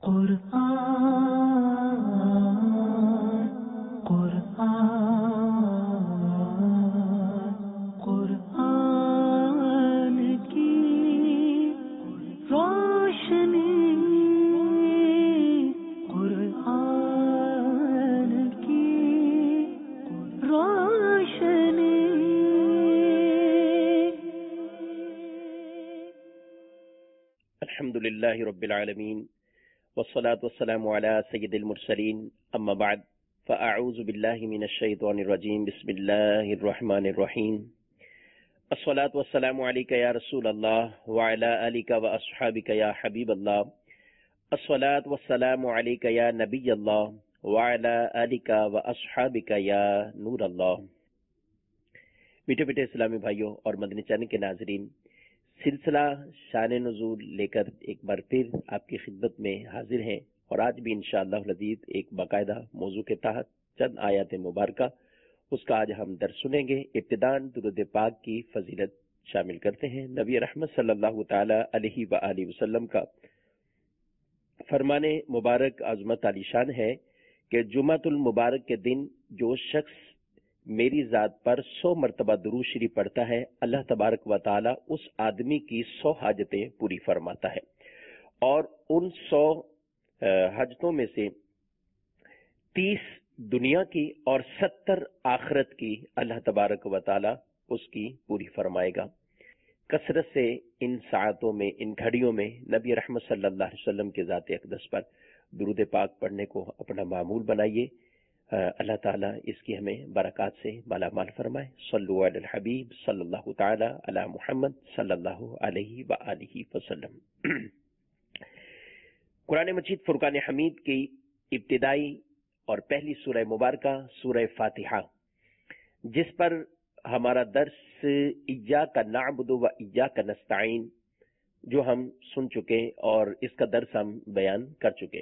قرآن قرآن قرآن کی روشنی قرآن کی روشنی. الحمد للہ رب العالمین والصلاة والسلام علی سید المرسلین اما بعد فاعوذ باللہ من الشیطان الرجیم بسم اللہ الرحمن الرحیم. الصلاة والسلام علیک یا رسول اللہ وعلی آلک واصحابک یا حبیب اللہ. الصلاة والسلام علیک یا نبی اللہ وعلی آلک واصحابک یا نور اللہ. میٹھے میٹھے اسلامی بھائیوں اور مدنی چینل کے ناظرین، سلسلہ شان نزول لے کر ایک بار پھر آپ کی خدمت میں حاضر ہیں، اور آج بھی انشاءاللہ العزیز ایک باقاعدہ موضوع کے تحت چند آیات مبارکہ اس کا آج ہم درس سنیں گے. ابتداءً درود پاک کی فضیلت شامل کرتے ہیں. نبی رحمت صلی اللہ تعالی علیہ وآلہ وسلم کا فرمان مبارک عظمت علی شان ہے کہ جمعۃ المبارک کے دن جو شخص میری ذات پر 100 مرتبہ درود شریف پڑھتا ہے، اللہ تبارک و تعالی اس آدمی کی 100 حاجتیں پوری فرماتا ہے، اور ان 100 حاجتوں میں سے 30 دنیا کی اور 70 آخرت کی اللہ تبارک و تعالی اس کی پوری فرمائے گا. کثرت سے ان ساعتوں میں، ان گھڑیوں میں نبی رحمت صلی اللہ علیہ وسلم کے ذات اقدس پر درود پاک پڑھنے کو اپنا معمول بنائیے. اللہ تعالیٰ اس کی ہمیں برکات سے مالا مال فرمائے. صلو علی الحبیب صلی اللہ تعالی علی محمد صلی اللہ علیہ وآلہ وسلم. قرآن مجید فرقان حمید کی ابتدائی اور پہلی سورہ مبارکہ سورہ فاتحہ، جس پر ہمارا درس ایاک نعبد و ایاک نستعین جو ہم سن چکے اور اس کا درس ہم بیان کر چکے.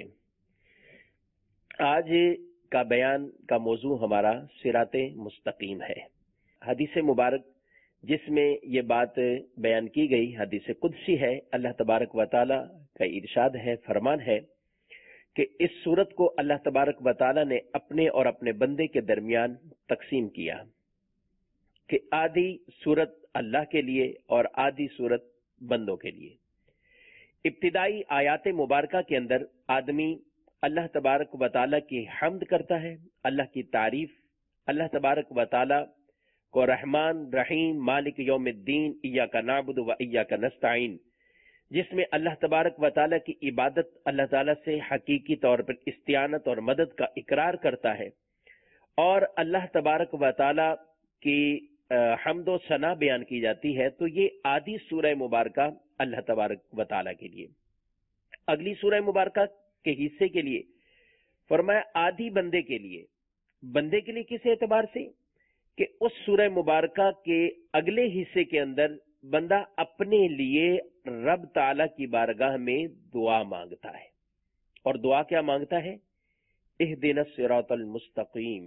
آج کا بیان کا موضوع ہمارا صراط مستقیم ہے. حدیث مبارک جس میں یہ بات بیان کی گئی حدیث قدسی ہے. اللہ تبارک و تعالی کا ارشاد ہے، فرمان ہے کہ اس صورت کو اللہ تبارک و تعالی نے اپنے اور اپنے بندے کے درمیان تقسیم کیا کہ آدھی صورت اللہ کے لیے اور آدھی صورت بندوں کے لیے. ابتدائی آیات مبارکہ کے اندر آدمی اللہ تبارک و تعالی کی حمد کرتا ہے، اللہ کی تعریف، اللہ تبارک و تعالی کو رحمان رحیم مالک یوم الدین ایاک نعبد و ایاک نستعین، جس میں اللہ تبارک و تعالی کی عبادت اللہ تعالی سے حقیقی طور پر استعانت اور مدد کا اقرار کرتا ہے، اور اللہ تبارک و تعالی کی حمد و ثنا بیان کی جاتی ہے. تو یہ آدھی سورہ مبارکہ اللہ تبارک و تعالی کے لیے. اگلی سورہ مبارکہ کے حصے کے لیے فرمایا آدھی بندے کے لیے. بندے کے لیے کس اعتبار سے؟ کہ اس سورہ مبارکہ کے اگلے حصے کے اندر بندہ اپنے لیے رب تعالی کی بارگاہ میں دعا مانگتا ہے. اور دعا کیا مانگتا ہے؟ اہدنا الصراط المستقیم،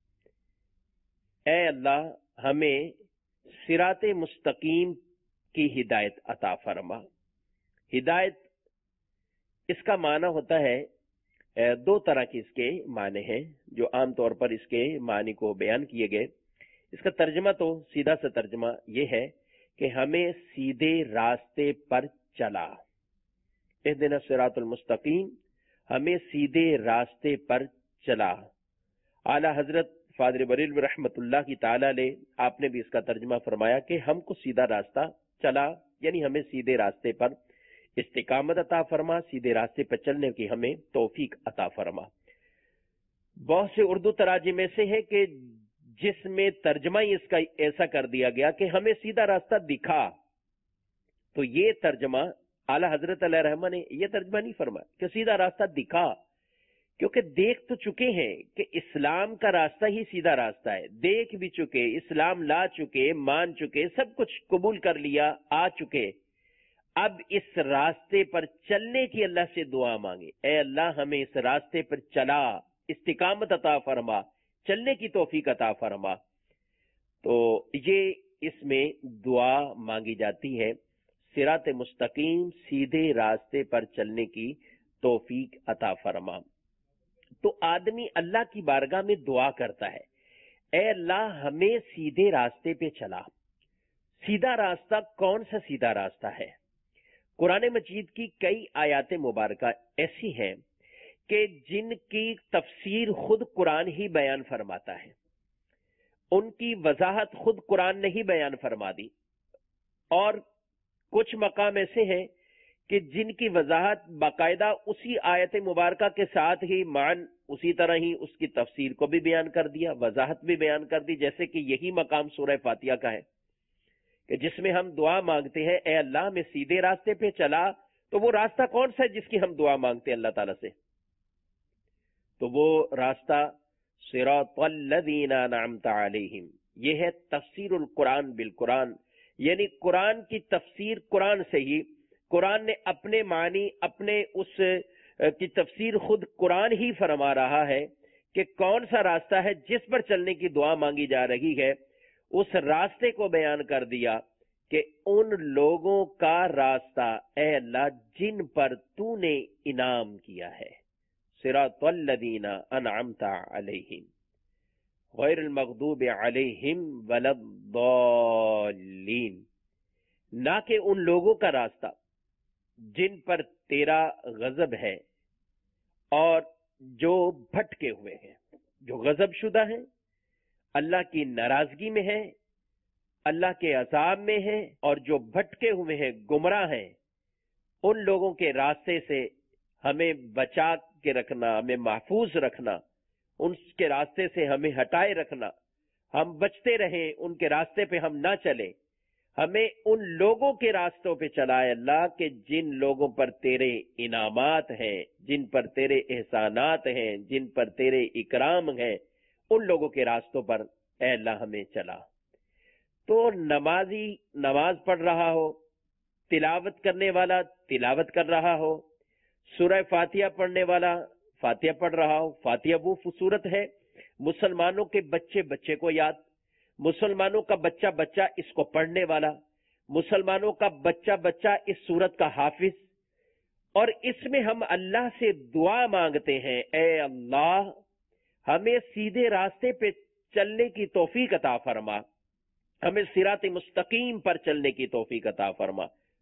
اے اللہ ہمیں صراط مستقیم کی ہدایت عطا فرما. ہدایت اس کا معنی ہوتا ہے، دو طرح کے اس کے معنی ہیں جو عام طور پر اس کے معنی کو بیان کیے گئے. اس کا ترجمہ تو سیدھا سا ترجمہ یہ ہے کہ ہمیں سیدھے راستے پر چلا. اہدنا الصراط المستقیم، ہمیں سیدھے راستے پر چلا. اعلی حضرت فاضل بریلوی رحمت اللہ کی تعالی علیہ، آپ نے بھی اس کا ترجمہ فرمایا کہ ہم کو سیدھا راستہ چلا، یعنی ہمیں سیدھے راستے پر استقامت عطا فرما، سیدھے راستے پر چلنے کی ہمیں توفیق عطا فرما. بہت سے اردو تراجم ایسے ہیں کہ جس میں ترجمہ ہی اس کا ایسا کر دیا گیا کہ ہمیں سیدھا راستہ دکھا. تو یہ ترجمہ اعلی حضرت علیہ رحمہ نے یہ ترجمہ نہیں فرمایا کہ سیدھا راستہ دکھا، کیونکہ دیکھ تو چکے ہیں کہ اسلام کا راستہ ہی سیدھا راستہ ہے. دیکھ بھی چکے، اسلام لا چکے، مان چکے، سب کچھ قبول کر لیا، آ چکے. اب اس راستے پر چلنے کی اللہ سے دعا مانگے، اے اللہ ہمیں اس راستے پر چلا، استقامت عطا فرما، چلنے کی توفیق عطا فرما. تو یہ اس میں دعا مانگی جاتی ہے، صراط مستقیم سیدھے راستے پر چلنے کی توفیق عطا فرما۔ تو آدمی اللہ کی بارگاہ میں دعا کرتا ہے، اے اللہ ہمیں سیدھے راستے پہ چلا۔ سیدھا راستہ کون سا سیدھا راستہ ہے؟ قرآن مجید کی کئی آیات مبارکہ ایسی ہیں کہ جن کی تفسیر خود قرآن ہی بیان فرماتا ہے، ان کی وضاحت خود قرآن نے ہی بیان فرما دی، اور کچھ مقام ایسے ہیں کہ جن کی وضاحت باقاعدہ اسی آیت مبارکہ کے ساتھ ہی مان اسی طرح ہی اس کی تفسیر کو بھی بیان کر دیا، وضاحت بھی بیان کر دی، جیسے کہ یہی مقام سورہ فاتحہ کا ہے کہ جس میں ہم دعا مانگتے ہیں، اے اللہ میں سیدھے راستے پہ چلا۔ تو وہ راستہ کون سا ہے جس کی ہم دعا مانگتے ہیں اللہ تعالیٰ سے؟ تو وہ راستہ صراط الذین انعمت علیہم، یہ ہے تفسیر القرآن بالقرآن، یعنی قرآن کی تفسیر قرآن سے ہی، قرآن نے اپنے معنی اپنے اس کی تفسیر خود قرآن ہی فرما رہا ہے کہ کون سا راستہ ہے جس پر چلنے کی دعا مانگی جا رہی ہے۔ اس راستے کو بیان کر دیا کہ ان لوگوں کا راستہ اے اللہ جن پر تو نے انعام کیا ہے، صراط الذین انعمت علیہم غیر المغضوب علیہم ولا الضالین، نہ کہ ان لوگوں کا راستہ جن پر تیرا غضب ہے اور جو بھٹکے ہوئے ہیں، جو غضب شدہ ہیں، اللہ کی ناراضگی میں ہیں، اللہ کے عذاب میں ہیں، اور جو بھٹکے ہوئے ہیں، گمراہ ہیں، ان لوگوں کے راستے سے ہمیں بچا کے رکھنا، ہمیں محفوظ رکھنا، ان کے راستے سے ہمیں ہٹائے رکھنا، ہم بچتے رہیں، ان کے راستے پہ ہم نہ چلیں، ہمیں ان لوگوں کے راستوں پہ چلائے اللہ کہ جن لوگوں پر تیرے انعامات ہیں، جن پر تیرے احسانات ہیں، جن پر تیرے اکرام ہیں، ان لوگوں کے راستوں پر اے اللہ ہمیں چلا۔ تو نمازی نماز پڑھ رہا ہو، تلاوت کرنے والا تلاوت کر رہا ہو، سورہ فاتحہ پڑھنے والا فاتحہ پڑھ رہا ہو، فاتحہ وہ صورت ہے مسلمانوں کے بچے بچے کو یاد، مسلمانوں کا بچہ بچہ اس کو پڑھنے والا، مسلمانوں کا بچہ بچہ اس سورت کا حافظ، اور اس میں ہم اللہ سے دعا مانگتے ہیں، اے اللہ ہمیں سیدھے راستے پہ چلنے کی توفیق عطا فرما، ہمیں صراط مستقیم پر چلنے کی توفیق عطا فرما۔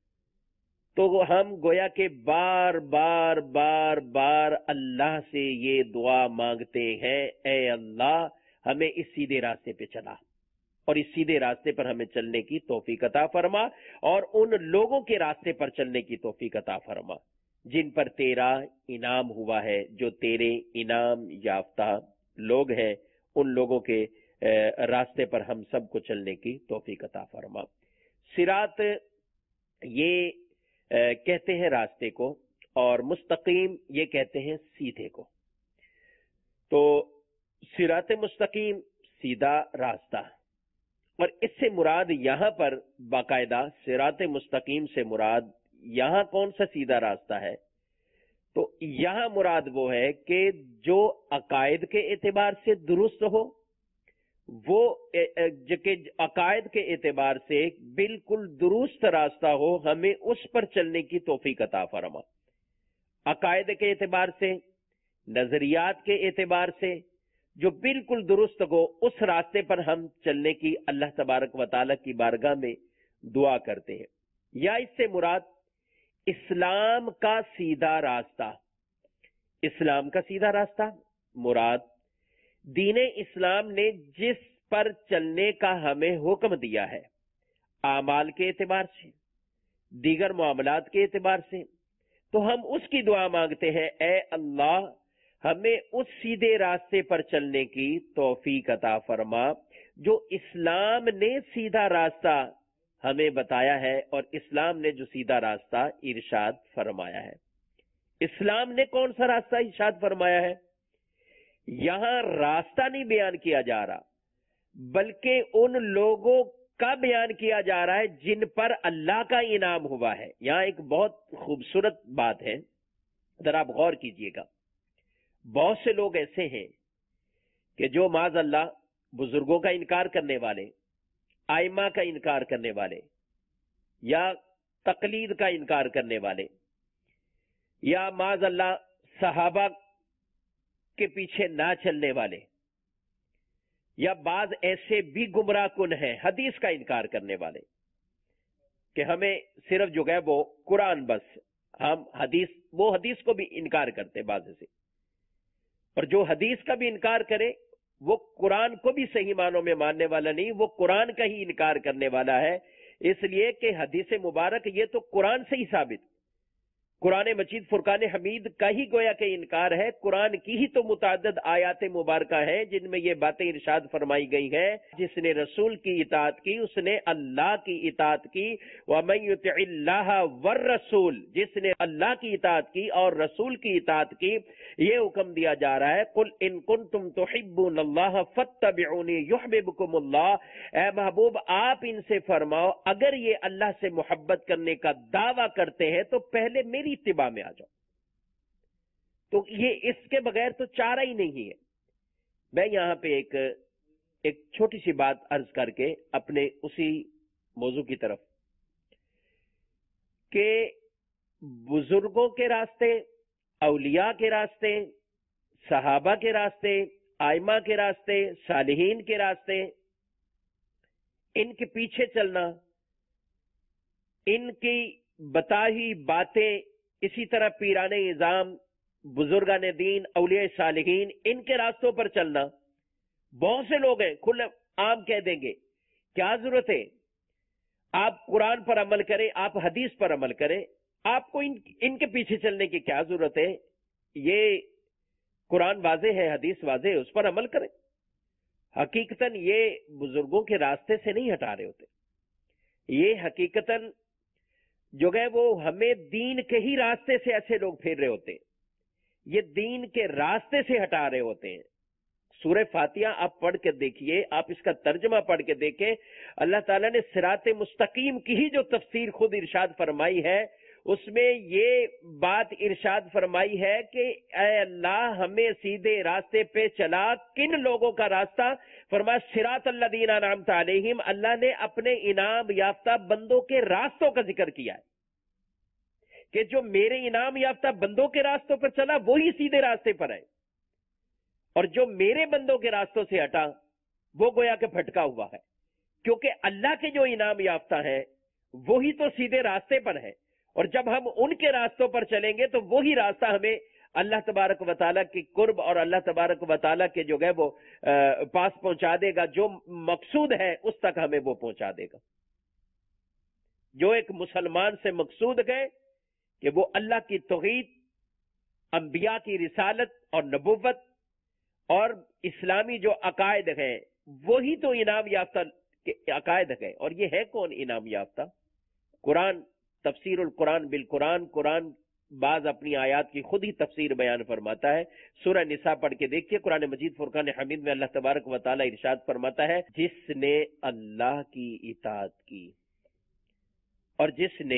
تو ہم گویا کہ بار بار بار بار اللہ سے یہ دعا مانگتے ہیں، اے اللہ ہمیں اس سیدھے راستے پہ چلا، اور اس سیدھے راستے پر ہمیں چلنے کی توفیق عطا فرما، اور ان لوگوں کے راستے پر چلنے کی توفیق عطا فرما جن پر تیرا انعام ہوا ہے، جو تیرے انعام یافتہ لوگ ہیں، ان لوگوں کے راستے پر ہم سب کو چلنے کی توفیق عطا فرما۔ صراط یہ کہتے ہیں راستے کو، اور مستقیم یہ کہتے ہیں سیدھے کو۔ تو صراط مستقیم سیدھا راستہ، اور اس سے مراد یہاں پر باقاعدہ صراط مستقیم سے مراد یہاں کون سا سیدھا راستہ ہے؟ تو یہاں مراد وہ ہے کہ جو عقائد کے اعتبار سے درست ہو، وہ عقائد کے اعتبار سے بالکل درست راستہ ہو، ہمیں اس پر چلنے کی توفیق عطا فرما۔ عقائد کے اعتبار سے، نظریات کے اعتبار سے جو بالکل درست ہو، اس راستے پر ہم چلنے کی اللہ تبارک و تعالیٰ کی بارگاہ میں دعا کرتے ہیں۔ یا اس سے مراد اسلام کا سیدھا راستہ، اسلام کا سیدھا راستہ مراد دین اسلام نے جس پر چلنے کا ہمیں حکم دیا ہے، اعمال کے اعتبار سے، دیگر معاملات کے اعتبار سے، تو ہم اس کی دعا مانگتے ہیں، اے اللہ ہمیں اس سیدھے راستے پر چلنے کی توفیق عطا فرما جو اسلام نے سیدھا راستہ ہمیں بتایا ہے، اور اسلام نے جو سیدھا راستہ ارشاد فرمایا ہے۔ اسلام نے کون سا راستہ ارشاد فرمایا ہے؟ یہاں راستہ نہیں بیان کیا جا رہا، بلکہ ان لوگوں کا بیان کیا جا رہا ہے جن پر اللہ کا انعام ہوا ہے۔ یہاں ایک بہت خوبصورت بات ہے، ذرا آپ غور کیجئے گا۔ بہت سے لوگ ایسے ہیں کہ جو معاذ اللہ بزرگوں کا انکار کرنے والے، ائمہ کا انکار کرنے والے، یا تقلید کا انکار کرنے والے، یا معاذ اللہ صحابہ کے پیچھے نہ چلنے والے، یا بعض ایسے بھی گمراہ کن ہیں حدیث کا انکار کرنے والے کہ ہمیں صرف جو ہے وہ قرآن بس، ہم حدیث کو بھی انکار کرتے بعض سے، اور جو حدیث کا بھی انکار کرے وہ قرآن کو بھی صحیح معنوں میں ماننے والا نہیں، وہ قرآن کا ہی انکار کرنے والا ہے، اس لیے کہ حدیث مبارک یہ تو قرآن سے ہی ثابت، قرآن مجید فرقان حمید کا ہی گویا کہ انکار ہے، قرآن کی ہی تو متعدد آیات مبارکہ ہیں جن میں یہ باتیں ارشاد فرمائی گئی ہیں، جس نے رسول کی اطاعت کی اس نے اللہ کی اطاعت کی، وَمَن يُطِعِ اللَّهَ وَالرَّسُولَ، جس نے اللہ کی اطاعت کی اور رسول کی اطاعت کی، یہ حکم دیا جا رہا ہے قُلْ إِن كُنتُمْ تُحِبُّونَ اللَّهَ فَاتَّبِعُونِي يُحْبِبْكُمُ اللَّهُ، اے محبوب آپ ان سے فرماؤ اگر یہ اللہ سے محبت کرنے کا دعویٰ کرتے ہیں تو پہلے میری اتباع میں آ جاؤ، تو یہ اس کے بغیر تو چارہ ہی نہیں ہے۔ میں یہاں پہ ایک چھوٹی سی بات عرض کر کے اپنے اسی موضوع کی طرف، کہ بزرگوں کے راستے، اولیاء کے راستے، صحابہ کے راستے، ائمہ کے راستے، صالحین کے راستے، ان کے پیچھے چلنا، ان کی بتائی باتیں، اسی طرح پیران نظام، بزرگان دین، اولیاء صالحین، ان کے راستوں پر چلنا، بہت سے لوگ ہیں کھلے عام کہہ دیں گے کیا ضرورت ہے، آپ قرآن پر عمل کریں، آپ حدیث پر عمل کریں، آپ کو ان کے پیچھے چلنے کی کیا ضرورت ہے، یہ قرآن واضح ہے، حدیث واضح ہے، اس پر عمل کریں۔ حقیقتاً یہ بزرگوں کے راستے سے نہیں ہٹا رہے ہوتے، یہ حقیقتاً جو ہے وہ ہمیں دین کے ہی راستے سے ایسے لوگ پھیر رہے ہوتے ہیں، یہ دین کے راستے سے ہٹا رہے ہوتے ہیں۔ سورہ فاتحہ آپ پڑھ کے دیکھیے، آپ اس کا ترجمہ پڑھ کے دیکھیں، اللہ تعالیٰ نے صراط مستقیم کی ہی جو تفسیر خود ارشاد فرمائی ہے، اس میں یہ بات ارشاد فرمائی ہے کہ اے اللہ ہمیں سیدھے راستے پہ چلا، کن لوگوں کا راستہ؟ فرمایا صراط الذین انعمت علیہم، اللہ نے اپنے انعام یافتہ بندوں کے راستوں کا ذکر کیا ہے کہ جو میرے انعام یافتہ بندوں کے راستوں پر چلا وہی سیدھے راستے پر ہے، اور جو میرے بندوں کے راستوں سے ہٹا وہ گویا کہ بھٹکا ہوا ہے، کیونکہ اللہ کے جو انعام یافتہ ہیں وہی تو سیدھے راستے پر ہے، اور جب ہم ان کے راستوں پر چلیں گے تو وہی راستہ ہمیں اللہ تبارک و تعالیٰ کی قرب اور اللہ تبارک و تعالیٰ کے جو ہے وہ پاس پہنچا دے گا، جو مقصود ہے اس تک ہمیں وہ پہنچا دے گا۔ جو ایک مسلمان سے مقصود ہے کہ وہ اللہ کی توحید، انبیاء کی رسالت اور نبوت اور اسلامی جو عقائد ہیں وہی تو انعام یافتہ عقائد ہے، اور یہ ہے کون انعام یافتہ؟ قرآن، تفسیر القرآن بالقرآن، قرآن بعض اپنی آیات کی خود ہی تفسیر بیان فرماتا ہے۔ سورہ نساء پڑھ کے دیکھیے، قرآن مجید فرقان حمید میں اللہ تبارک و تعالیٰ ارشاد فرماتا ہے جس نے اللہ کی اطاعت کی اور جس نے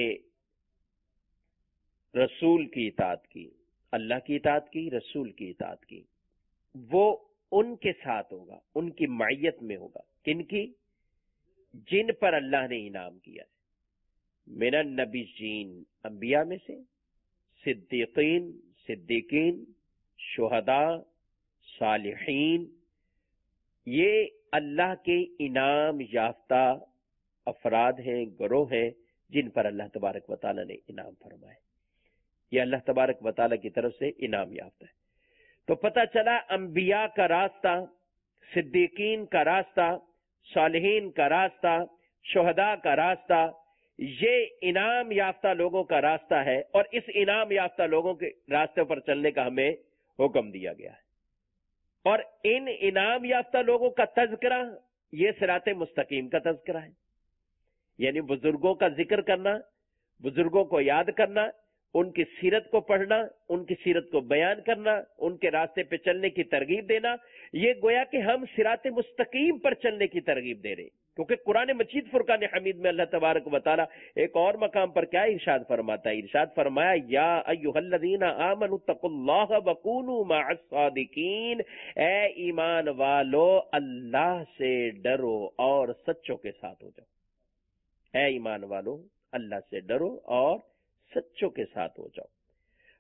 رسول کی اطاعت کی، اللہ کی اطاعت کی، رسول کی اطاعت کی، وہ ان کے ساتھ ہوگا، ان کی معیت میں ہوگا۔ کن کی؟ جن پر اللہ نے انعام کیا ہے، من النبیین، انبیاء میں سے، صدیقین، صدیقین، شہداء، صالحین، یہ اللہ کے انعام یافتہ افراد ہیں، گروہ ہیں جن پر اللہ تبارک و تعالیٰ نے انعام فرمائے، یہ اللہ تبارک و تعالیٰ کی طرف سے انعام یافتہ ہے۔ تو پتہ چلا انبیاء کا راستہ، صدیقین کا راستہ، صالحین کا راستہ، شہداء کا راستہ، یہ انعام یافتہ لوگوں کا راستہ ہے، اور اس انعام یافتہ لوگوں کے راستے پر چلنے کا ہمیں حکم دیا گیا ہے۔ اور ان انعام یافتہ لوگوں کا تذکرہ یہ صراط مستقیم کا تذکرہ ہے، یعنی بزرگوں کا ذکر کرنا، بزرگوں کو یاد کرنا، ان کی سیرت کو پڑھنا، ان کی سیرت کو بیان کرنا، ان کے راستے پہ چلنے کی ترغیب دینا، یہ گویا کہ ہم صراط مستقیم پر چلنے کی ترغیب دے رہے ہیں۔ کیونکہ قرآن مجید فرقان حمید میں اللہ تبارک و تعالیٰ ایک اور مقام پر کیا ارشاد فرماتا ہے؟ ارشاد فرمایا یا ایھا الذین آمنوا اتقوا اللہ وکونوا مع الصادقین، اے ایمان والو اللہ سے ڈرو اور سچوں کے ساتھ ہو جاؤ۔ اے ایمان والو اللہ سے ڈرو اور سچوں کے ساتھ ہو جاؤ۔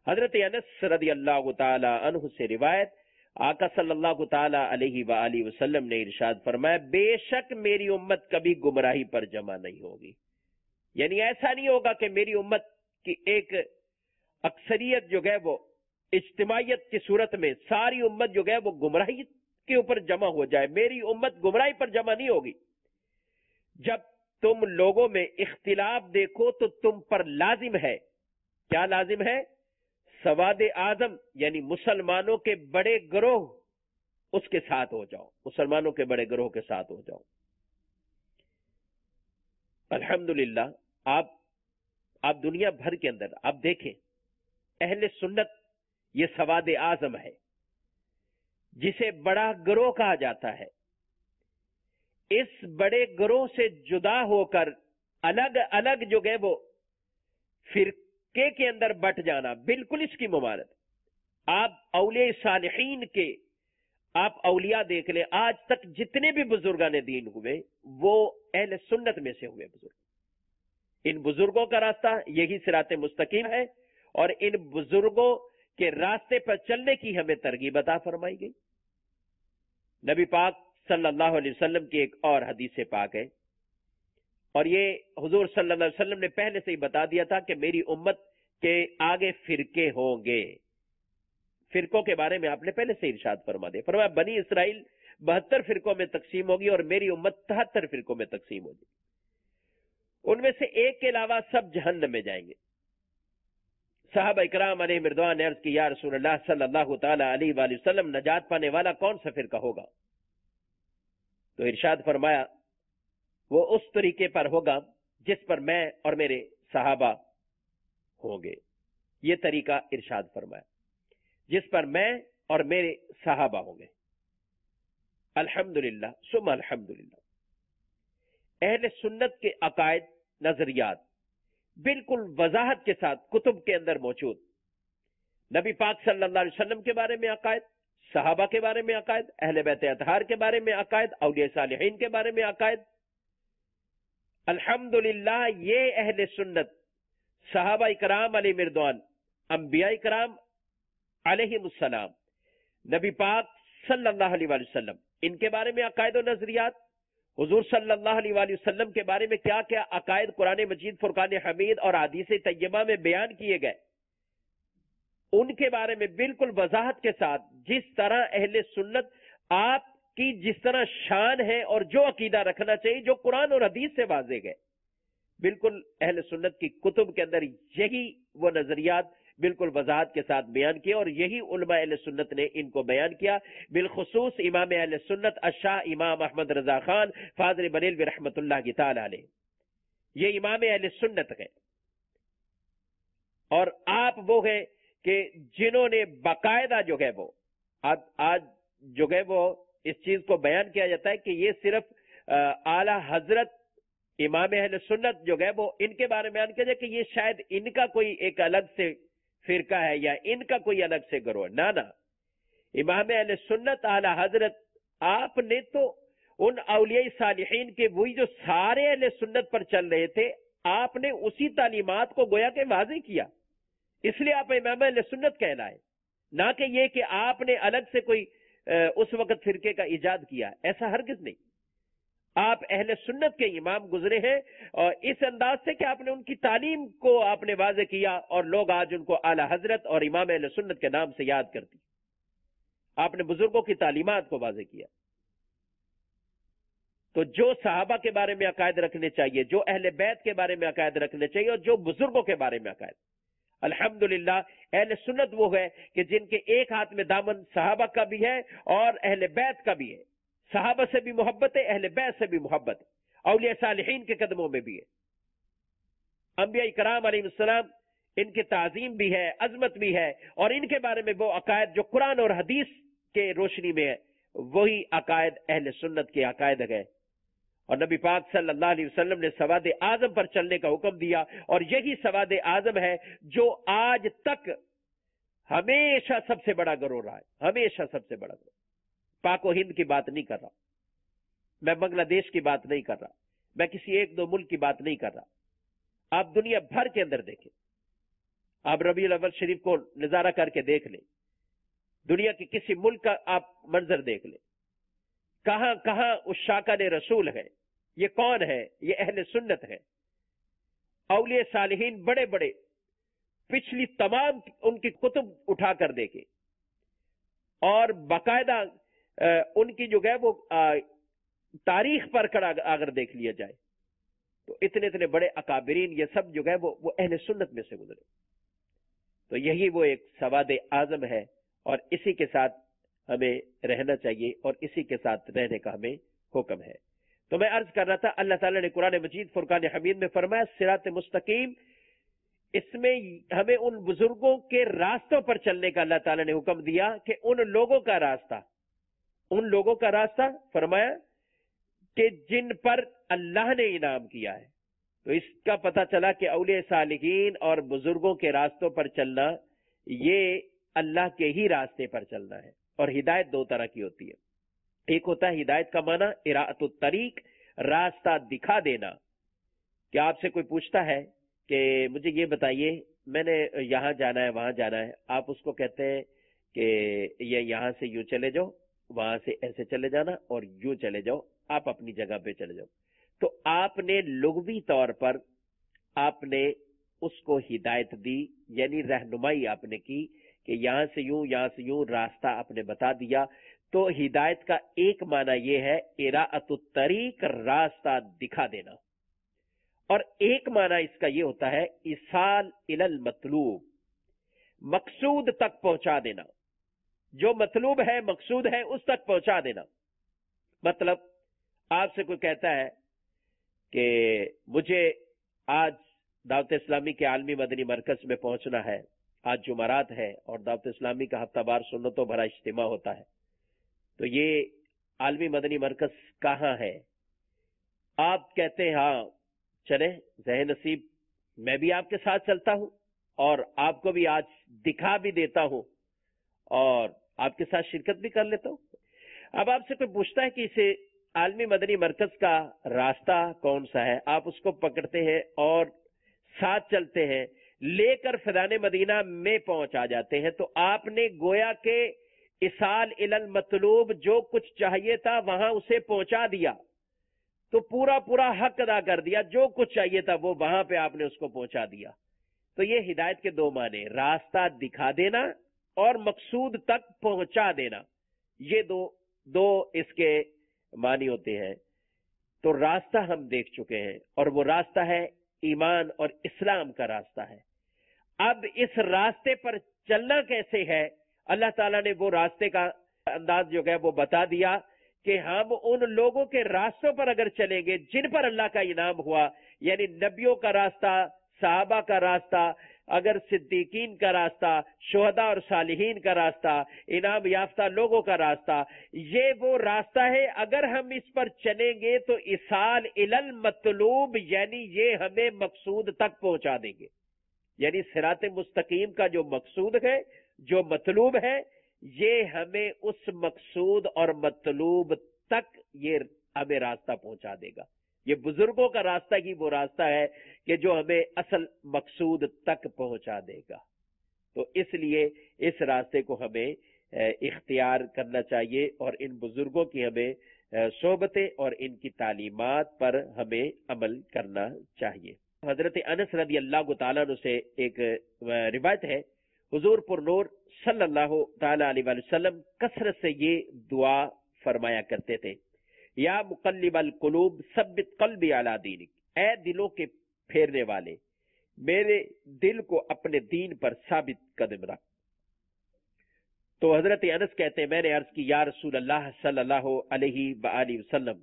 حضرت انس رضی اللہ تعالی عنہ سے روایت، آقا صلی اللہ تعالی علیہ وآلہ وسلم نے ارشاد فرمایا، بے شک میری امت کبھی گمراہی پر جمع نہیں ہوگی، یعنی ایسا نہیں ہوگا کہ میری امت کی ایک اکثریت جو ہے وہ اجتماعیت کی صورت میں ساری امت جو ہے وہ گمراہی کے اوپر جمع ہو جائے، میری امت گمراہی پر جمع نہیں ہوگی۔ جب تم لوگوں میں اختلاف دیکھو تو تم پر لازم ہے، کیا لازم ہے؟ سواد اعظم یعنی مسلمانوں کے بڑے گروہ اس کے ساتھ ہو جاؤ، مسلمانوں کے بڑے گروہ کے ساتھ ہو جاؤ۔ الحمدللہ آپ دنیا بھر کے اندر آپ دیکھیں، اہل سنت یہ سواد اعظم ہے جسے بڑا گروہ کہا جاتا ہے۔ اس بڑے گروہ سے جدا ہو کر الگ الگ جو ہے وہ فرقے کے اندر بٹ جانا بالکل اس کی ممانعت۔ آپ اولیاء صالحین کے آپ اولیاء دیکھ لیں، آج تک جتنے بھی بزرگان دین ہوئے وہ اہل سنت میں سے ہوئے بزرگ۔ ان بزرگوں کا راستہ یہی صراط مستقیم ہے، اور ان بزرگوں کے راستے پر چلنے کی ہمیں ترغیب عطا فرمائی گئی۔ نبی پاک صلی اللہ علیہ وسلم کی ایک اور حدیث پاک ہے، اور یہ حضور صلی اللہ علیہ وسلم نے پہلے سے ہی بتا دیا تھا کہ میری امت کے آگے فرقے ہوں گے۔ فرقوں کے بارے میں آپ نے پہلے سے ارشاد فرما دیا، فرمایا بنی اسرائیل 72 فرقوں میں تقسیم ہوگی اور میری امت 73 فرقوں میں تقسیم ہوگی، ان میں سے ایک کے علاوہ سب جہنم میں جائیں گے۔ صحابہ اکرام علیہ مردوان نے عرض کی، یا رسول اللہ صلی اللہ تعالی علیہ وآلہ وسلم، نجات پانے والا کون سا فرقہ ہوگا؟ تو ارشاد فرمایا وہ اس طریقے پر ہوگا جس پر میں اور میرے صحابہ ہوں گے۔ یہ طریقہ ارشاد فرمایا جس پر میں اور میرے صحابہ ہوں گے۔ الحمدللہ ثم الحمدللہ، اہل سنت کے عقائد نظریات بالکل وضاحت کے ساتھ کتب کے اندر موجود۔ نبی پاک صلی اللہ علیہ وسلم کے بارے میں عقائد، صحابہ کے بارے میں عقائد، اہل بیت اطہار کے بارے میں عقائد، اولیاء صالحین کے بارے میں عقائد۔ الحمدللہ یہ اہل سنت صحابہ اکرام علیہ مردوان، انبیاء اکرام علیہم السلام، نبی پاک صلی اللہ علیہ وسلم، ان کے بارے میں عقائد و نظریات، حضور صلی اللہ علیہ وسلم کے بارے میں کیا کیا عقائد قرآن مجید، فرقان حمید اور حدیث طیبہ میں بیان کیے گئے، ان کے بارے میں بالکل وضاحت کے ساتھ جس طرح اہل سنت آپ کی جس طرح شان ہے اور جو عقیدہ رکھنا چاہیے جو قرآن اور حدیث سے واضح گئے، بالکل اہل سنت کی کتب کے اندر یہی وہ نظریات بالکل وضاحت کے ساتھ بیان کیا، اور یہی علماء اہل سنت نے ان کو بیان کیا، بالخصوص امام اہل سنت الشاہ امام احمد رضا خان فاضل بریلوی رحمۃ اللہ تعالی علیہ، یہ امام اہل سنت ہے۔ اور آپ وہ ہیں کہ جنہوں نے باقاعدہ جو ہے وہ آج جو ہے وہ اس چیز کو بیان کیا جاتا ہے کہ یہ صرف اعلی حضرت امام اہل سنت جو ہے وہ ان کے بارے میں بیان کیا جائے کہ یہ شاید ان کا کوئی ایک الگ سے فرقہ ہے یا ان کا کوئی الگ سے گروہ، نہ امام اہل سنت اعلی حضرت آپ نے تو ان اولیاء صالحین کے وہی جو سارے اہل سنت پر چل رہے تھے، آپ نے اسی تعلیمات کو گویا کہ واضح کیا، اس لیے آپ امام اہل سنت کہلائے، نہ کہ یہ کہ آپ نے الگ سے کوئی اس وقت فرقے کا ایجاد کیا، ایسا ہرگز نہیں۔ آپ اہل سنت کے امام گزرے ہیں، اور اس انداز سے کہ آپ نے ان کی تعلیم کو آپ نے واضح کیا، اور لوگ آج ان کو اعلی حضرت اور امام اہل سنت کے نام سے یاد کرتی۔ آپ نے بزرگوں کی تعلیمات کو واضح کیا۔ تو جو صحابہ کے بارے میں عقائد رکھنے چاہیے، جو اہل بیت کے بارے میں عقائد رکھنے چاہیے، اور جو بزرگوں کے بارے میں عقائد، الحمدللہ اہل سنت وہ ہے کہ جن کے ایک ہاتھ میں دامن صحابہ کا بھی ہے اور اہل بیت کا بھی ہے، صحابہ سے بھی محبت ہے، اہل بیت سے بھی محبت ہے، اولیاء صالحین کے قدموں میں بھی ہے، انبیاء کرام علیہ السلام ان کی تعظیم بھی ہے، عظمت بھی ہے، اور ان کے بارے میں وہ عقائد جو قرآن اور حدیث کے روشنی میں ہے، وہی عقائد اہل سنت کے عقائد ہے۔ اور نبی پاک صلی اللہ علیہ وسلم نے سواد اعظم پر چلنے کا حکم دیا، اور یہی سواد اعظم ہے جو آج تک ہمیشہ سب سے بڑا گروہ رہا ہے، ہمیشہ سب سے بڑا گروہ۔ پاک و ہند کی بات نہیں کر رہا میں، بنگلہ دیش کی بات نہیں کر رہا میں، کسی ایک دو ملک کی بات نہیں کر رہا، آپ دنیا بھر کے اندر دیکھیں، آپ ربیع الاول شریف کو نظارہ کر کے دیکھ لیں، دنیا کے کسی ملک کا آپ منظر دیکھ لیں، کہاں کہاں اس شاکان رسول ہے. یہ کون ہے؟ یہ اہل سنت ہے. اولیاء صالحین بڑے بڑے پچھلی تمام ان کی کتب اٹھا کر دیکھیں اور باقاعدہ ان کی جو ہے وہ تاریخ پر کڑا اگر دیکھ لیا جائے تو اتنے اتنے بڑے اکابرین یہ سب جو ہے وہ اہل سنت میں سے گزرے. تو یہی وہ ایک سواد اعظم ہے اور اسی کے ساتھ ہمیں رہنا چاہیے اور اسی کے ساتھ رہنے کا ہمیں حکم ہے. تو میں عرض کر رہا تھا اللہ تعالیٰ نے قرآن مجید فرقان حمید میں فرمایا صراط مستقیم، اس میں ہمیں ان بزرگوں کے راستوں پر چلنے کا اللہ تعالیٰ نے حکم دیا کہ ان لوگوں کا راستہ فرمایا کہ جن پر اللہ نے انعام کیا ہے. تو اس کا پتہ چلا کہ اولیاء صالحین اور بزرگوں کے راستوں پر چلنا یہ اللہ کے ہی راستے پر چلنا ہے. اور ہدایت دو طرح کی ہوتی ہے. ایک ہوتا ہے ہدایت کا معنی اراۃ الطریق، راستہ دکھا دینا. کہ آپ سے کوئی پوچھتا ہے کہ مجھے یہ بتائیے میں نے یہاں جانا ہے وہاں جانا ہے، آپ اس کو کہتے ہیں کہ یہ یہاں سے یوں چلے جاؤ، وہاں سے ایسے چلے جانا اور یوں چلے جاؤ، آپ اپنی جگہ پہ چلے جاؤ. تو آپ نے لغوی طور پر آپ نے اس کو ہدایت دی، یعنی رہنمائی آپ نے کی کہ یہاں سے یوں راستہ آپ نے بتا دیا. تو ہدایت کا ایک معنی یہ ہے اراۃ الطریق، راستہ دکھا دینا. اور ایک معنی اس کا یہ ہوتا ہے ایصال الی المطلوب، مقصود تک پہنچا دینا. جو مطلوب ہے مقصود ہے اس تک پہنچا دینا. مطلب آپ سے کوئی کہتا ہے کہ مجھے آج دعوت اسلامی کے عالمی مدنی مرکز میں پہنچنا ہے، آج جمعرات ہے اور دعوت اسلامی کا ہفتہ وار سنتوں بھرا اجتماع ہوتا ہے، تو یہ عالمی مدنی مرکز کہاں ہے؟ آپ کہتے ہیں ہاں چلیں ذہن نصیب میں بھی آپ کے ساتھ چلتا ہوں اور آپ کو بھی آج دکھا بھی دیتا ہوں اور آپ کے ساتھ شرکت بھی کر لیتا ہوں. اب آپ سے کوئی پوچھتا ہے کہ اسے عالمی مدنی مرکز کا راستہ کون سا ہے، آپ اس کو پکڑتے ہیں اور ساتھ چلتے ہیں، لے کر فیضان مدینہ میں پہنچ آ جاتے ہیں. تو آپ نے گویا کہ ایصال الی المطلوب، جو کچھ چاہیے تھا وہاں اسے پہنچا دیا، تو پورا حق ادا کر دیا. جو کچھ چاہیے تھا وہ وہاں پہ آپ نے اس کو پہنچا دیا. تو یہ ہدایت کے دو معنی، راستہ دکھا دینا اور مقصود تک پہنچا دینا، یہ دو اس کے معنی ہوتے ہیں. تو راستہ ہم دیکھ چکے ہیں اور وہ راستہ ہے ایمان اور اسلام کا راستہ ہے. اب اس راستے پر چلنا کیسے ہے، اللہ تعالیٰ نے وہ راستے کا انداز جو ہے وہ بتا دیا کہ ہم ان لوگوں کے راستوں پر اگر چلیں گے جن پر اللہ کا انعام ہوا، یعنی نبیوں کا راستہ، صحابہ کا راستہ، اگر صدیقین کا راستہ، شہداء اور صالحین کا راستہ، انعام یافتہ لوگوں کا راستہ، یہ وہ راستہ ہے. اگر ہم اس پر چلیں گے تو ایصال الی المطلوب، یعنی یہ ہمیں مقصود تک پہنچا دیں گے. یعنی صراط مستقیم کا جو مقصود ہے، جو مطلوب ہے، یہ ہمیں اس مقصود اور مطلوب تک یہ ہمیں راستہ پہنچا دے گا. یہ بزرگوں کا راستہ ہی وہ راستہ ہے کہ جو ہمیں اصل مقصود تک پہنچا دے گا. تو اس لیے اس راستے کو ہمیں اختیار کرنا چاہیے اور ان بزرگوں کی ہمیں صحبتیں اور ان کی تعلیمات پر ہمیں عمل کرنا چاہیے. حضرت انس رضی اللہ تعالیٰ عنہ سے ایک روایت ہے، حضور پر نور صلی اللہ تعالی علیہ وسلم کثرت سے یہ دعا فرمایا کرتے تھے، یا مقلب القلوب ثبت قلبی علی دینک، اے دلوں کے پھیرنے والے میرے دل کو اپنے دین پر ثابت قدم رکھ. تو حضرت انس کہتے ہیں میں نے عرض کی یا رسول اللہ صلی اللہ علیہ وآلہ وسلم،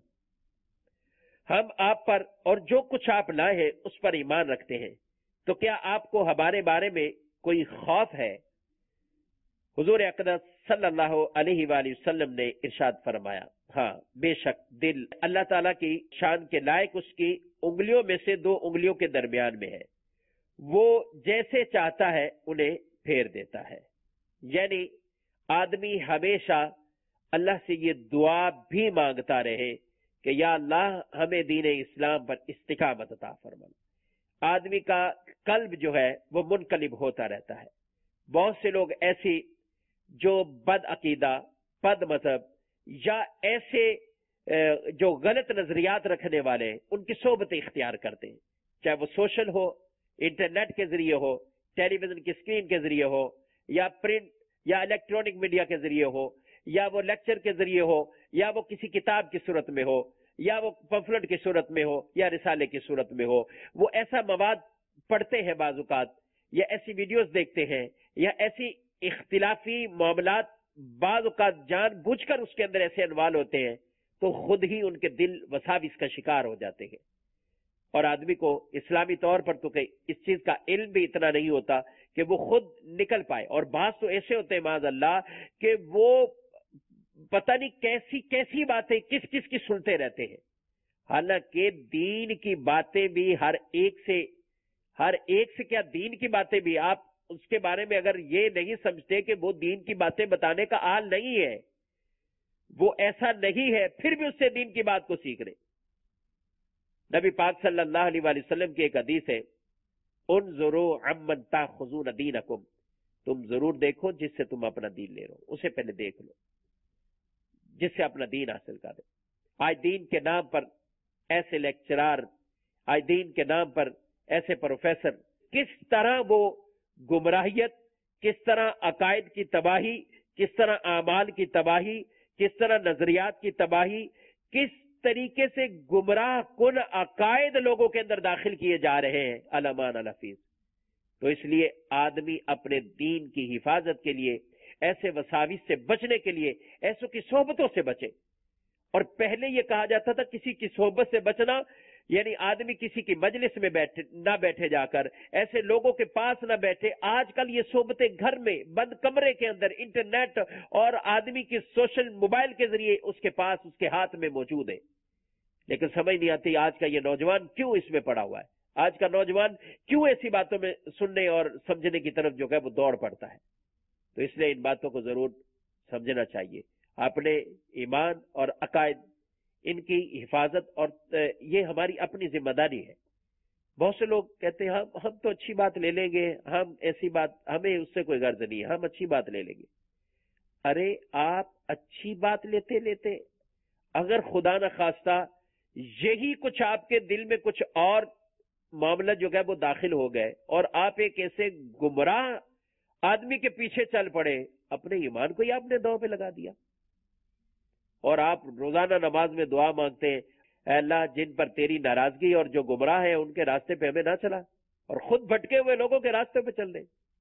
ہم آپ پر اور جو کچھ آپ لائے ہیں اس پر ایمان رکھتے ہیں، تو کیا آپ کو ہمارے بارے میں کوئی خوف ہے؟ حضور اقدس صلی اللہ علیہ وآلہ وسلم نے ارشاد فرمایا، ہاں بے شک دل اللہ تعالیٰ کی شان کے لائق اس کی انگلیوں میں سے دو انگلیوں کے درمیان میں ہے، وہ جیسے چاہتا ہے انہیں پھیر دیتا ہے. یعنی آدمی ہمیشہ اللہ سے یہ دعا بھی مانگتا رہے کہ یا اللہ ہمیں دین اسلام پر استقامت عطا فرما. آدمی کا قلب جو ہے وہ منقلب ہوتا رہتا ہے. بہت سے لوگ ایسی جو بد عقیدہ، بد مذہب یا ایسے جو غلط نظریات رکھنے والے ہیں ان کی صحبتیں اختیار کرتے ہیں، چاہے وہ سوشل ہو، انٹرنیٹ کے ذریعے ہو، ٹیلی ویژن کی اسکرین کے ذریعے ہو، یا پرنٹ یا الیکٹرانک میڈیا کے ذریعے ہو، یا وہ لیکچر کے ذریعے ہو، یا وہ کسی کتاب کی صورت میں ہو، یا وہ پمفلٹ کی صورت میں ہو، یا رسالے کی صورت میں ہو. وہ ایسا مواد پڑھتے ہیں بعض اوقات، یا ایسی ویڈیوز دیکھتے ہیں، یا ایسی اختلافی معاملات بعض اوقات جان بوجھ کر اس کے اندر ایسے انوالو ہوتے ہیں تو خود ہی ان کے دل وساوس کا شکار ہو جاتے ہیں. اور آدمی کو اسلامی طور پر تو کہ اس چیز کا علم بھی اتنا نہیں ہوتا کہ وہ خود نکل پائے. اور بعض تو ایسے ہوتے ہیں معاذ اللہ کہ وہ پتہ نہیں کیسی کیسی باتیں کس کس کی سنتے رہتے ہیں، حالانکہ دین کی باتیں بھی ہر ایک سے کیا دین کی باتیں بھی آپ اس کے بارے میں اگر یہ نہیں سمجھتے کہ وہ دین کی باتیں بتانے کا حال نہیں ہے، وہ ایسا نہیں ہے، پھر بھی اس سے دین کی بات کو سیکھ رہے. نبی پاک صلی اللہ علیہ وآلہ وسلم کی ایک حدیث ہے، انظروا عمن تاخذون دینکم، تم ضرور دیکھو جس سے تم اپنا دین لے رہو، اسے پہلے دیکھ لو جس سے اپنا دین حاصل کر دے. آج دین کے نام پر ایسے لیکچرار، آج دین کے نام پر ایسے پروفیسر کس طرح وہ گمراہیت، کس طرح عقائد کی تباہی، کس طرح اعمال کی تباہی، کس طرح نظریات کی تباہی، کس طریقے سے گمراہ کن عقائد لوگوں کے اندر داخل کیے جا رہے ہیں. علمان الحفیظ. تو اس لیے آدمی اپنے دین کی حفاظت کے لیے، ایسے وساوس سے بچنے کے لیے ایسوں کی صحبتوں سے بچے. اور پہلے یہ کہا جاتا تھا کسی کی صحبت سے بچنا یعنی آدمی کسی کی مجلس میں نہ بیٹھے، جا کر ایسے لوگوں کے پاس نہ بیٹھے. آج کل یہ صحبتیں گھر میں بند کمرے کے اندر انٹرنیٹ اور آدمی کی سوشل موبائل کے ذریعے اس کے پاس، اس کے ہاتھ میں موجود ہے. لیکن سمجھ نہیں آتی آج کا یہ نوجوان کیوں اس میں پڑا ہوا ہے، آج کا نوجوان کیوں ایسی باتوں میں سننے اور سمجھنے کی طرف جو ہے وہ دوڑ پڑتا ہے. تو اس لیے ان باتوں کو ضرور سمجھنا چاہیے. اپنے ایمان اور عقائد ان کی حفاظت، اور یہ ہماری اپنی ذمہ داری ہے. بہت سے لوگ کہتے ہیں ہم تو اچھی بات لے لیں گے، ہم ایسی بات، ہمیں اس سے کوئی غرض نہیں ہے، ہم اچھی بات لے لیں گے. ارے آپ اچھی بات لیتے اگر خدا نہ خواستہ یہی کچھ آپ کے دل میں کچھ اور معاملہ جو ہے وہ داخل ہو گئے اور آپ ایک ایسے گمراہ آدمی کے پیچھے چل پڑے، اپنے ایمان کو ہی آپ نے داؤ پہ لگا دیا. اور آپ روزانہ نماز میں دعا مانگتے ہیں، اے اللہ جن پر تیری ناراضگی اور جو گمراہ ہیں ان کے راستے پہ ہمیں نہ چلا، اور خود بھٹکے ہوئے لوگوں کے راستے پہ چل رہے.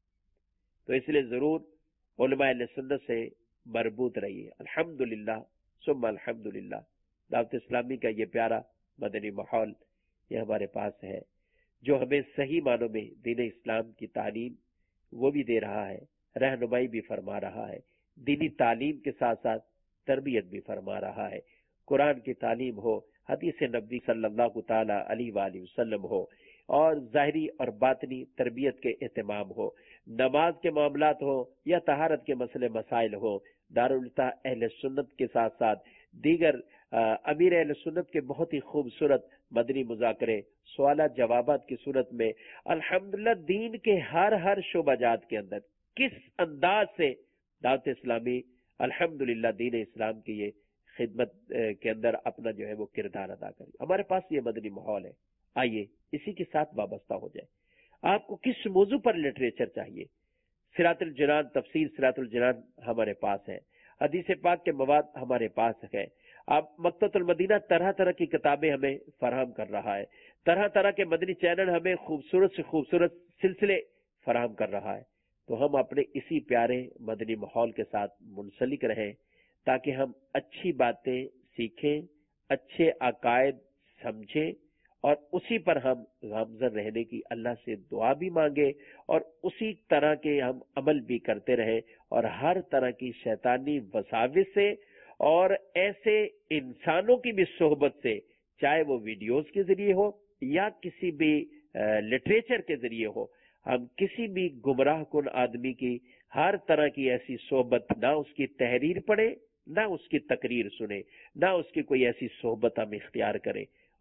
تو اس لیے ضرور علماء اہل سنت سے مربوط رہیے. الحمدللہ ثم الحمدللہ. دعوت اسلامی کا یہ پیارا مدنی ماحول یہ ہمارے پاس ہے جو ہمیں صحیح معنوں میں دین اسلام کی تعلیم وہ بھی دے رہا ہے، رہنمائی بھی فرما رہا ہے، دینی تعلیم کے ساتھ ساتھ تربیت بھی فرما رہا ہے. قرآن کی تعلیم ہو، حدیث نبوی صلی اللہ تعالی علیہ وآلہ وسلم ہو، اور ظاہری اور باطنی تربیت کے اہتمام ہو، نماز کے معاملات ہو یا طہارت کے مسئلے مسائل ہو. دارالفتہ اہل سنت کے ساتھ ساتھ دیگر امیر اہل سنت کے بہت ہی خوبصورت مدنی مذاکرے، سوالات جوابات کی صورت میں الحمدللہ دین کے ہر شعبہ جات کے اندر کس انداز سے دعوت اسلامی الحمدللہ دین اسلام کی یہ خدمت کے اندر اپنا جو ہے وہ کردار ادا کرے. ہمارے پاس یہ مدنی ماحول ہے. آئیے اسی کے ساتھ وابستہ ہو جائے. آپ کو کس موضوع پر لٹریچر چاہیے؟ صراط الجنان، تفسیر صراط الجنان ہمارے پاس ہے، حدیث پاک کے مواد ہمارے پاس ہے. اب مکتبۃ المدینہ طرح طرح کی کتابیں ہمیں فراہم کر رہا ہے، طرح طرح کے مدنی چینل ہمیں خوبصورت سے خوبصورت سلسلے فراہم کر رہا ہے. تو ہم اپنے اسی پیارے مدنی ماحول کے ساتھ منسلک رہیں تاکہ ہم اچھی باتیں سیکھیں، اچھے عقائد سمجھیں، اور اسی پر ہم گامزن رہنے کی اللہ سے دعا بھی مانگے اور اسی طرح کے ہم عمل بھی کرتے رہیں، اور ہر طرح کی شیطانی وساوس سے اور ایسے انسانوں کی بھی صحبت سے، چاہے وہ ویڈیوز کے ذریعے ہو یا کسی بھی لٹریچر کے ذریعے ہو، ہم کسی بھی گمراہ کن آدمی کی ہر طرح کی ایسی صحبت، نہ اس کی تحریر پڑھیں، نہ اس کی تقریر سنیں، نہ اس کی کوئی ایسی صحبت ہم اختیار کریں.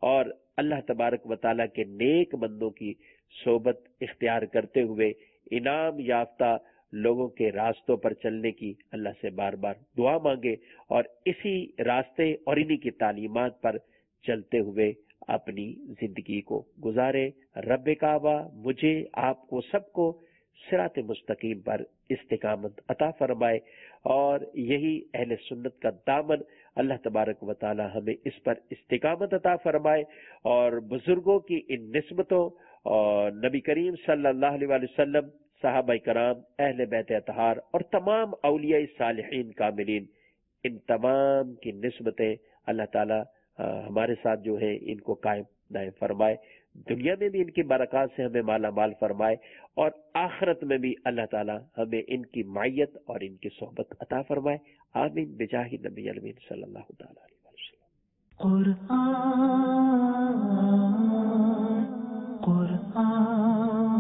اور اللہ تبارک و تعالیٰ کے نیک بندوں کی صحبت اختیار کرتے ہوئے انعام یافتہ لوگوں کے راستوں پر چلنے کی اللہ سے بار بار دعا مانگے، اور اسی راستے اور انہی کی تعلیمات پر چلتے ہوئے اپنی زندگی کو گزارے۔ رب کعبہ مجھے، آپ کو، سب کو صراط مستقیم پر استقامت عطا فرمائے، اور یہی اہل سنت کا دامن اللہ تبارک و تعالی ہمیں اس پر استقامت عطا فرمائے، اور بزرگوں کی ان نسبتوں اور نبی کریم صلی اللہ علیہ وآلہ وسلم، صحابہ کرام، اہل بیت اطہار اور تمام اولیاء صالحین کاملین، ان تمام کی نسبتیں اللہ تعالی ہمارے ساتھ جو ہے ان کو قائم دائم فرمائے، دنیا میں بھی ان کی برکات سے ہمیں مالا مال فرمائے، اور آخرت میں بھی اللہ تعالی ہمیں ان کی معیت اور ان کی صحبت عطا فرمائے۔ آمین بجاہ نبی الامین صلی اللہ تعالی علیہ وسلم۔ قرآن